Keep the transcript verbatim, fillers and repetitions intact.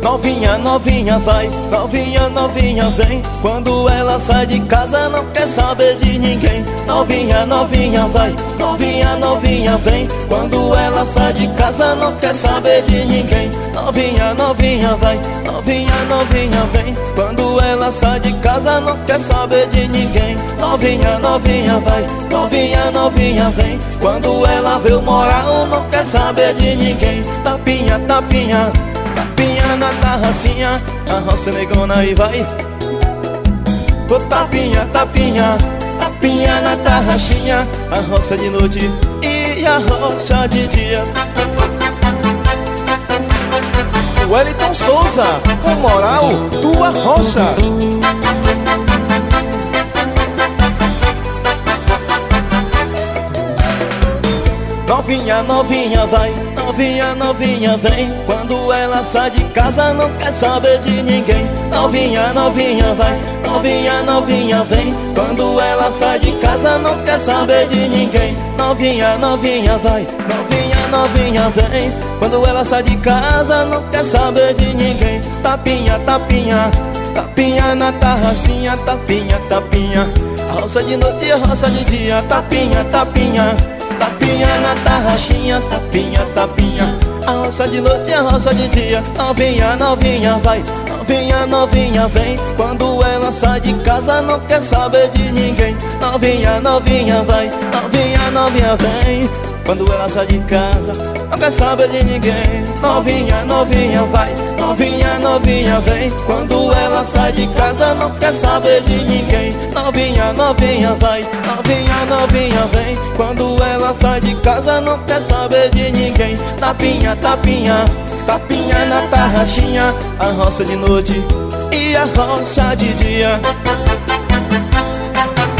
Novinha, novinha vai, novinha, novinha vem. Quando ela sai de casa não quer saber de ninguém. Novinha, novinha vai, novinha, novinha vem. Quando ela sai de casa não quer saber de ninguém. Novinha, novinha vai, novinha, novinha vem. Quando ela sai de casa não quer saber de ninguém. Novinha, novinha vai, novinha, novinha vem. Quando ela vê o moral não quer saber de ninguém. Tapinha, tapinha, tapinha na tarracinha, a roça negona e vai. Ô tapinha, tapinha, tapinha na tarraxinha, a roça de noite e a roça de dia. Wellington Souza, com moral, tua rocha. Novinha, novinha vai, novinha, novinha vem. Quando ela sai de casa não quer saber de ninguém. Novinha, novinha vai, novinha, novinha vem. Quando ela sai de casa não quer saber de ninguém. Novinha, novinha vai, novinha, novinha vem. Quando ela sai de casa não quer saber de ninguém. Tapinha, tapinha, tapinha na tarraxinha, tapinha, tapinha, a roça de noite e a roça de dia. Tapinha, tapinha, tapinha na tarraxinha, tapinha, tapinha, a roça de noite e a roça de dia. Novinha, novinha vai, novinha, novinha vem. Quando ela sai de casa não quer saber de ninguém. Novinha, novinha vai, novinha, novinha vem. Quando ela sai de casa não quer saber de ninguém. Novinha, novinha vai, novinha, novinha vem. Quando ela sai de casa não quer saber de ninguém. Novinha, novinha vai, novinha, novinha vem. Quando ela sai de casa não quer saber de ninguém. Tapinha, tapinha, tapinha na tarraxinha, a roça de noite e a roça de dia.